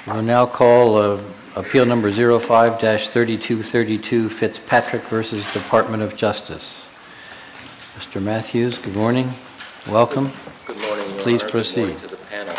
We'll now call Appeal Number 05-3232, Fitzpatrick versus Department of Justice. Mr. Matthews, good morning. Welcome. Good morning, Your Please Honor. proceed. Good morning to the panel.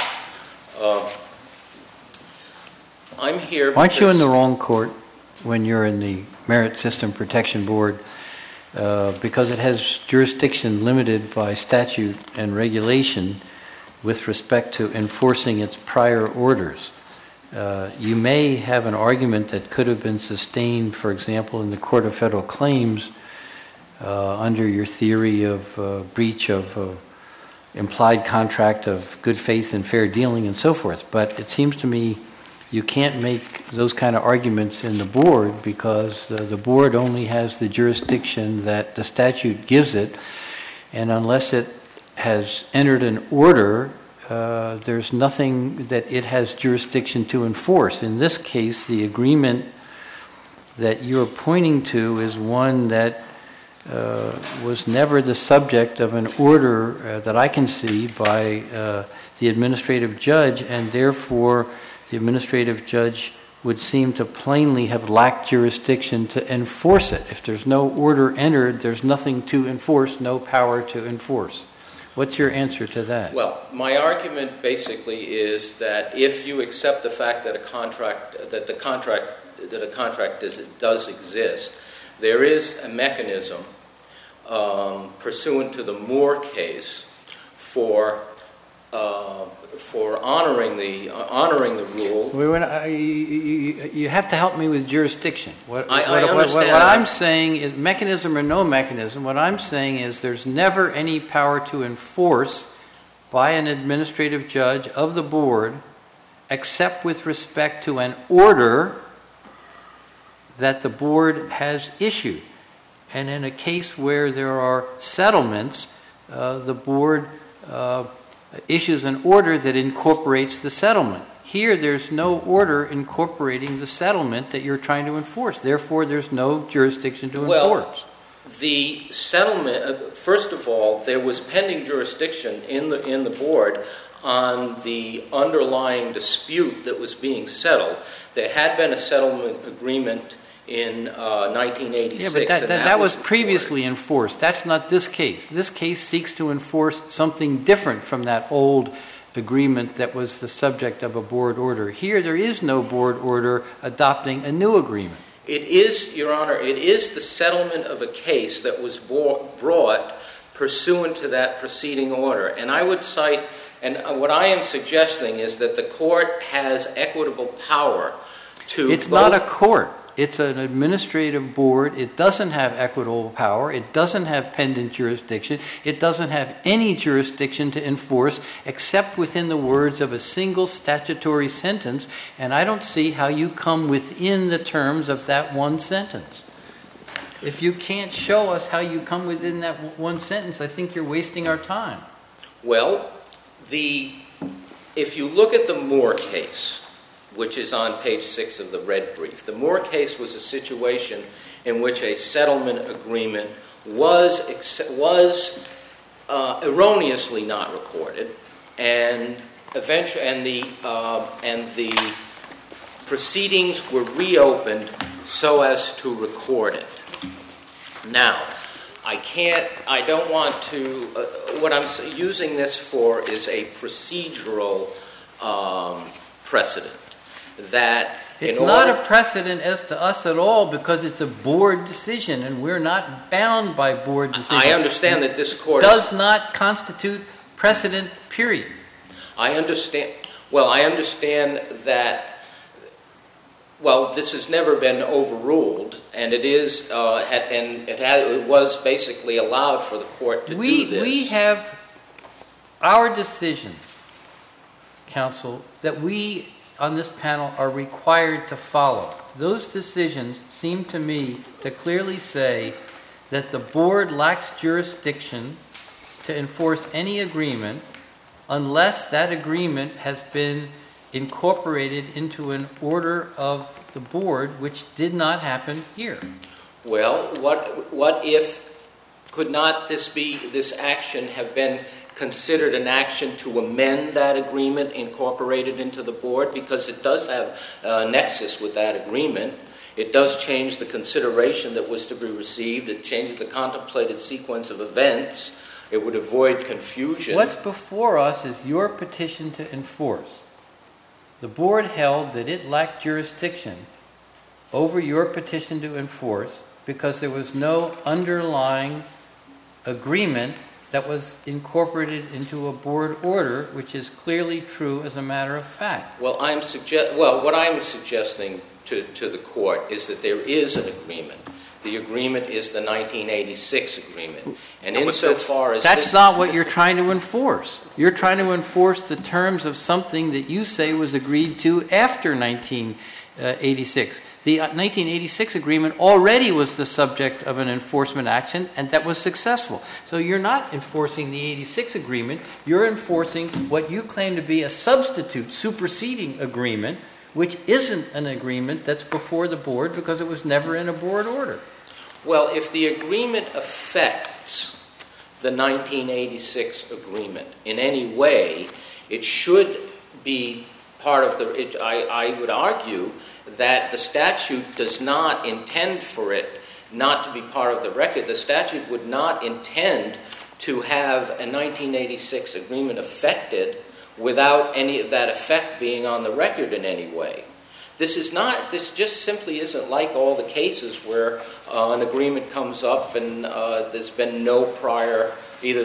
I'm here because... Aren't you in the wrong court when you're in the Merit System Protection Board because it has jurisdiction limited by statute and regulation with respect to enforcing its prior orders? You may have an argument that could have been sustained, for example, in the Court of Federal Claims under your theory of breach of implied contract of good faith and fair dealing and so forth. But it seems to me you can't make those kind of arguments in the board because the board only has the jurisdiction that the statute gives it, and unless it has entered an order, there's nothing that it has jurisdiction to enforce. In this case, the agreement that you're pointing to is one that was never the subject of an order that I can see by the administrative judge, and therefore the administrative judge would seem to plainly have lacked jurisdiction to enforce it. If there's no order entered, there's nothing to enforce, no power to enforce. What's your answer to that? Well, my argument basically is that if you accept the fact that a contract does exist, there is a mechanism pursuant to the Moore case for honoring the rule. You have to help me with jurisdiction. I understand. What I'm saying is, mechanism or no mechanism, what I'm saying is there's never any power to enforce by an administrative judge of the board except with respect to an order that the board has issued. And in a case where there are settlements, the board issues an order that incorporates the settlement. Here, there's no order incorporating the settlement that you're trying to enforce. Therefore, there's no jurisdiction to enforce. The settlement, first of all, there was pending jurisdiction in the board on the underlying dispute that was being settled. There had been a settlement agreement in 1986. Yeah, but that was previously enforced. That's not this case. This case seeks to enforce something different from that old agreement that was the subject of a board order. Here, there is no board order adopting a new agreement. It is, Your Honor, it is the settlement of a case that was brought pursuant to that preceding order. And I would cite, and what I am suggesting is that the court has equitable power to... It's not a court. It's an administrative board. It doesn't have equitable power. It doesn't have pendant jurisdiction. It doesn't have any jurisdiction to enforce except within the words of a single statutory sentence, and I don't see how you come within the terms of that one sentence. If you can't show us how you come within that one sentence, I think you're wasting our time. Well, if you look at the Moore case, which is on page 6 of the red brief. The Moore case was a situation in which a settlement agreement was erroneously not recorded, and the proceedings were reopened so as to record it. Now, what I'm using this for is a procedural precedent. That it's not a precedent as to us at all because it's a board decision and we're not bound by board decisions. I understand that this court does not constitute precedent, period. I understand that, this has never been overruled, and it was basically allowed for the court to do this. We have our decisions, counsel, that we on this panel are required to follow. Those decisions seem to me to clearly say that the board lacks jurisdiction to enforce any agreement unless that agreement has been incorporated into an order of the board, which did not happen here. Well, what if could not this action have been considered an action to amend that agreement incorporated into the board, because it does have a nexus with that agreement. It does change the consideration that was to be received. It changes the contemplated sequence of events. It would avoid confusion. What's before us is your petition to enforce. The board held that it lacked jurisdiction over your petition to enforce because there was no underlying agreement that was incorporated into a board order, which is clearly true as a matter of fact. Well, what I'm suggesting to the court is that there is an agreement. The agreement is the 1986 agreement. And insofar as... That's not what you're trying to enforce. You're trying to enforce the terms of something that you say was agreed to after 1986. The 1986 agreement already was the subject of an enforcement action, and that was successful. So you're not enforcing the 86 agreement. You're enforcing what you claim to be a substitute, superseding agreement, which isn't an agreement that's before the board because it was never in a board order. Well, if the agreement affects the 1986 agreement in any way, it should be part of the... I would argue that the statute does not intend for it not to be part of the record. The statute would not intend to have a 1986 agreement affected without any of that effect being on the record in any way. This just simply isn't like all the cases where an agreement comes up and there's been no prior, either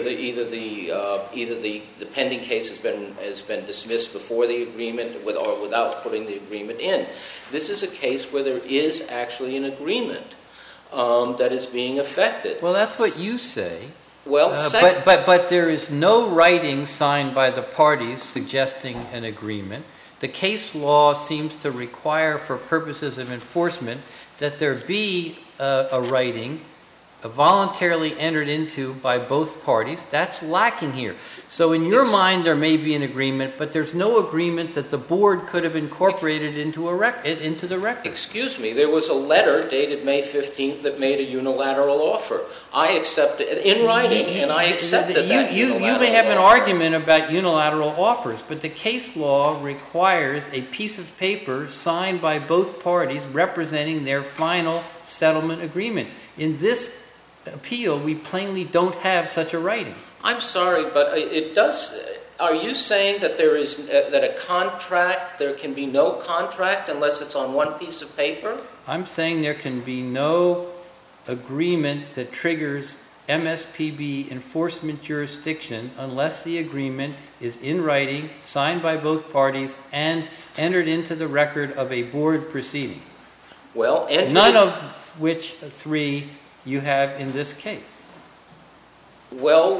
the pending case has been dismissed before the agreement or without putting the agreement in. This is a case where there is actually an agreement that is being affected. Well, that's what you say. Well, but there is no writing signed by the parties suggesting an agreement. The case law seems to require, for purposes of enforcement, that there be a writing voluntarily entered into by both parties. That's lacking here. So in your mind, there may be an agreement, but there's no agreement that the board could have incorporated into the record. Excuse me, there was a letter dated May 15th that made a unilateral offer. I accepted it in writing, and I accepted that unilateral You may have an offer. argument about unilateral offers, but the case law requires a piece of paper signed by both parties representing their final settlement agreement. In this appeal, we plainly don't have such a writing. I'm sorry, but it does... Are you saying that there is there can be no contract unless it's on one piece of paper? I'm saying there can be no agreement that triggers MSPB enforcement jurisdiction unless the agreement is in writing, signed by both parties, and entered into the record of a board proceeding. Well, none of which three you have in this case. Well,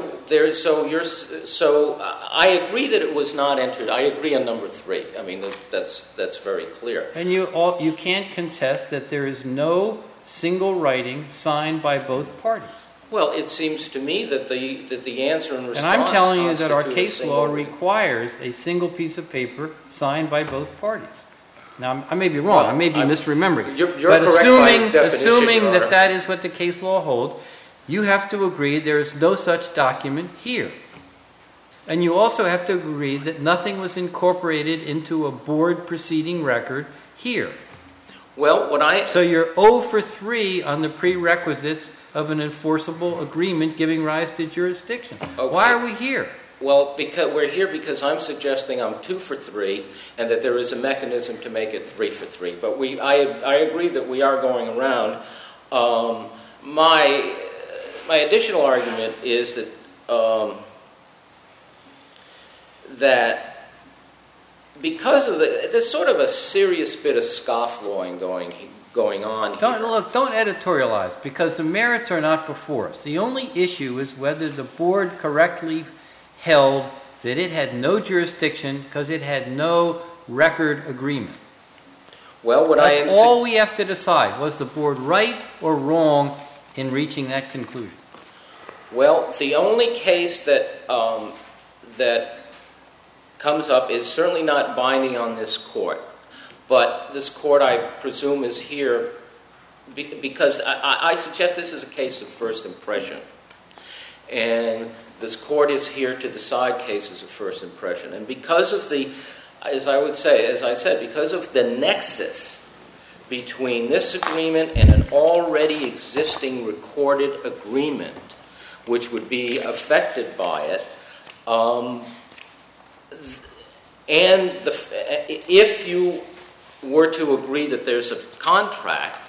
I agree that it was not entered. I agree on number 3. I mean, that's very clear. And you can't contest that there is no single writing signed by both parties. Well, it seems to me that the answer and response... And I'm telling you that our case law requires a single piece of paper signed by both parties. Now, I may be wrong. I may be misremembering. You're but correct by definition, assuming Your Honor. that is what the case law holds, you have to agree there is no such document here. And you also have to agree that nothing was incorporated into a board proceeding record here. Well, So you're 0 for 3 on the prerequisites of an enforceable agreement giving rise to jurisdiction. Okay. Why are we here? Well, because we're here because I'm suggesting I'm 2 for 3, and that there is a mechanism to make it 3 for 3. But I agree that we are going around. My additional argument is that that because of there's sort of a serious bit of scofflawing going on here. Don't editorialize, because the merits are not before us. The only issue is whether the board correctly held that it had no jurisdiction because it had no record agreement. Well, That's all we have to decide. Was the board right or wrong in reaching that conclusion? Well, the only case that comes up is certainly not binding on this court. But this court, I presume, is here because I suggest this is a case of first impression. And this court is here to decide cases of first impression. And because of the, as I said, because of the nexus between this agreement and an already existing recorded agreement, which would be affected by it, and if you were to agree that there's a contract,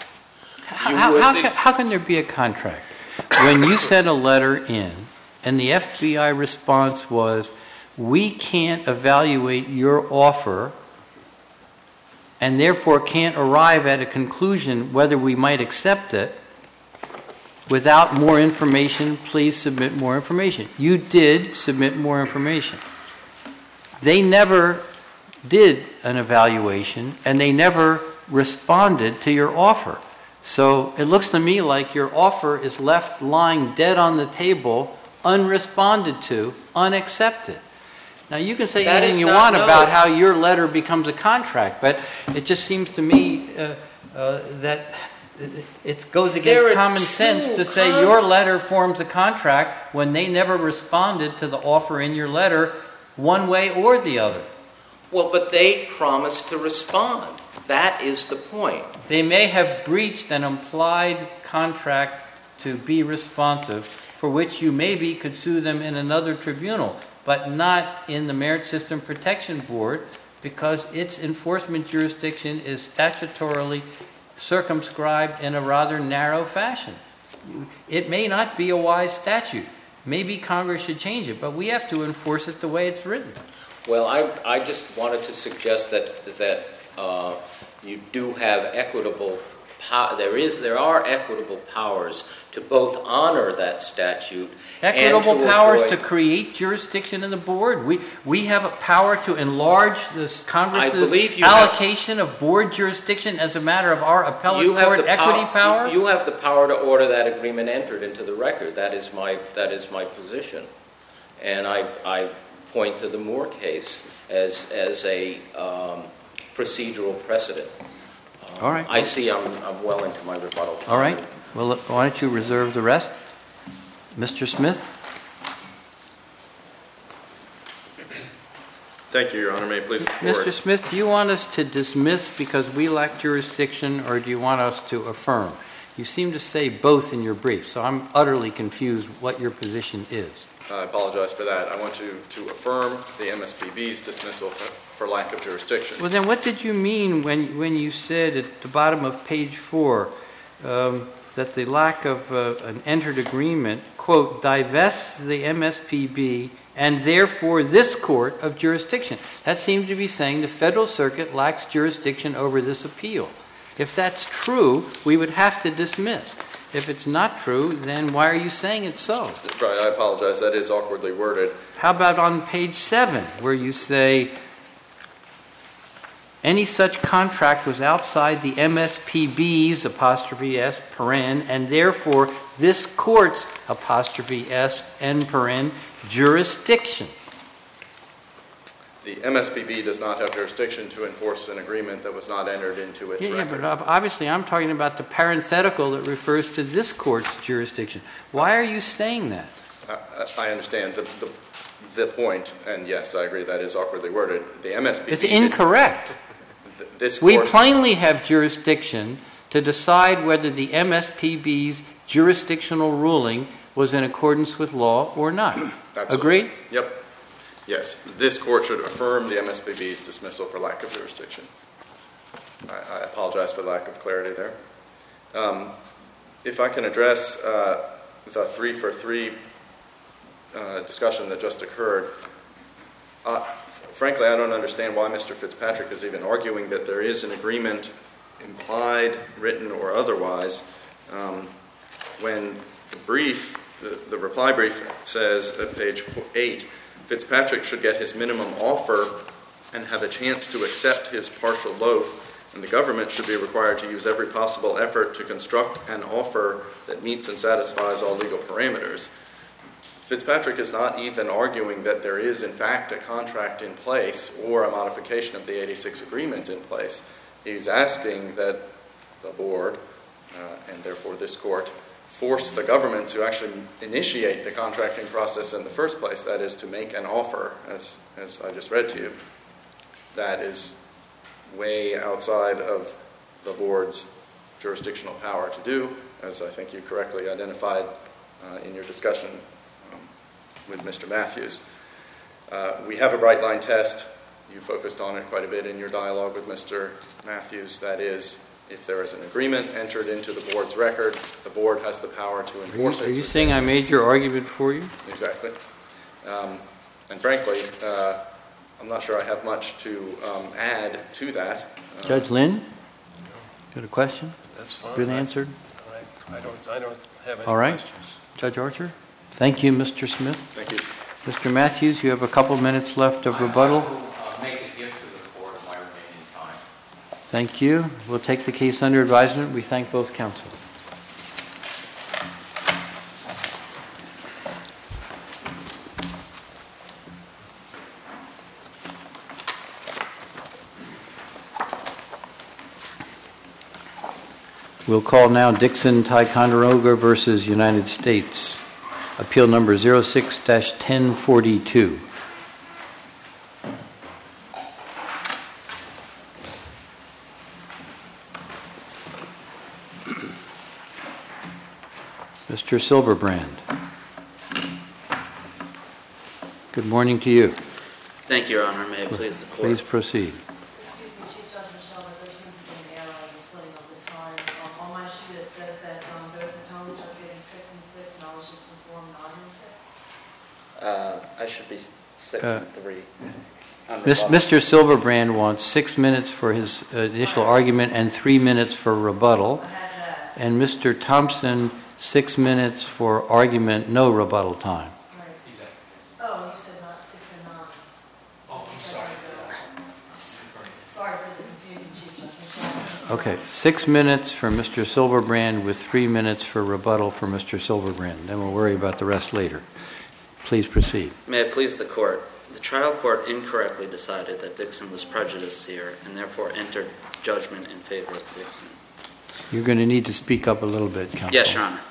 how can there be a contract when you sent a letter in and the FBI response was, we can't evaluate your offer and therefore can't arrive at a conclusion whether we might accept it? Without more information, please submit more information. You did submit more information. They never did an evaluation, and they never responded to your offer. So it looks to me like your offer is left lying dead on the table, unresponded to, unaccepted. Now, you can say anything you want about how your letter becomes a contract, but it just seems to me that it goes against common sense to say your letter forms a contract when they never responded to the offer in your letter one way or the other. Well, but they promised to respond. That is the point. They may have breached an implied contract to be responsive, for which you maybe could sue them in another tribunal, but not in the Merit System Protection Board, because its enforcement jurisdiction is statutorily circumscribed in a rather narrow fashion. It may not be a wise statute. Maybe Congress should change it, but we have to enforce it the way it's written. Well, I just wanted to suggest that you do have equitable power. There are equitable powers to both honor that statute. Equitable powers to create jurisdiction in the board. We have a power to enlarge this Congress's allocation of board jurisdiction as a matter of our appellate court equity power. You have the power to order that agreement entered into the record. That is my position, and I point to the Moore case as a procedural precedent. All right. I see I'm well into my rebuttal time. All right. Well, why don't you reserve the rest? Mr. Smith? Thank you, Your Honor. May it please the Court. Mr. Smith, do you want us to dismiss because we lack jurisdiction, or do you want us to affirm? You seem to say both in your brief, so I'm utterly confused what your position is. I apologize for that. I want you to affirm the MSPB's dismissal for lack of jurisdiction. Well, then what did you mean when you said at the bottom of page 4 that the lack of an entered agreement, quote, divests the MSPB and therefore this court of jurisdiction? That seemed to be saying the Federal Circuit lacks jurisdiction over this appeal. If that's true, we would have to dismiss. If it's not true, then why are you saying it's so? Right, I apologize. That is awkwardly worded. How about on page 7, where you say, any such contract was outside the MSPB's, apostrophe S, paren, and therefore this court's, apostrophe S, N, paren, jurisdiction. The MSPB does not have jurisdiction to enforce an agreement that was not entered into its record. Yeah, but obviously I'm talking about the parenthetical that refers to this court's jurisdiction. Why are you saying that? I understand the point, and yes, I agree that is awkwardly worded. The MSPB... It's incorrect. This court, we plainly have jurisdiction to decide whether the MSPB's jurisdictional ruling was in accordance with law or not. Absolutely. Agreed? Yep. Yes, this court should affirm the MSPB's dismissal for lack of jurisdiction. I apologize for the lack of clarity there. If I can address the 3-for-3 discussion that just occurred, frankly, I don't understand why Mr. Fitzpatrick is even arguing that there is an agreement, implied, written, or otherwise, when the reply brief says at page 8, Fitzpatrick should get his minimum offer and have a chance to accept his partial loaf, and the government should be required to use every possible effort to construct an offer that meets and satisfies all legal parameters. Fitzpatrick is not even arguing that there is, in fact, a contract in place or a modification of the 86 agreement in place. He's asking that the board, and therefore this court, force the government to actually initiate the contracting process in the first place, that is to make an offer, as I just read to you, that is way outside of the board's jurisdictional power to do, as I think you correctly identified in your discussion with Mr. Matthews. We have a bright line test. You focused on it quite a bit in your dialogue with Mr. Matthews. That is, if there is an agreement entered into the board's record, the board has the power to enforce it. Are you saying I made your argument for you? Exactly. And frankly, I'm not sure I have much to add to that. Judge Lynn? You got a question? That's fine. Been answered? I don't have any All right. questions. Judge Archer? Thank you, Mr. Smith. Thank you. Mr. Matthews, you have a couple minutes left of rebuttal. I will make a gift to the court of my remaining time. Thank you. We'll take the case under advisement. We thank both counsel. We'll call now Dixon Ticonderoga versus United States. Appeal number 06-1042. Mr. Silverbrand. Good morning to you. Thank you, Your Honor. May it please the court. Please proceed. Excuse me, Chief Judge Michelle, but there seems to be an error on the splitting of the time. On my sheet, it says that both appellants are getting 6 and 6, and I was just informed 9 and 6. I should be 6 and 3. Mr. Silverbrand wants 6 minutes for his initial argument and 3 minutes for rebuttal. I had that. And Mr. Thompson, 6 minutes for argument, no rebuttal time. Right. Oh, you said not 6 and 9. Oh, I'm sorry. Sorry for the confusion, Chief Judge Michelle. Okay, 6 minutes for Mr. Silverbrand with 3 minutes for rebuttal for Mr. Silverbrand. Then we'll worry about the rest later. Please proceed. May it please the court. The trial court incorrectly decided that Dixon was prejudiced here and therefore entered judgment in favor of Dixon. You're going to need to speak up a little bit, counsel. Yes, Your Honor.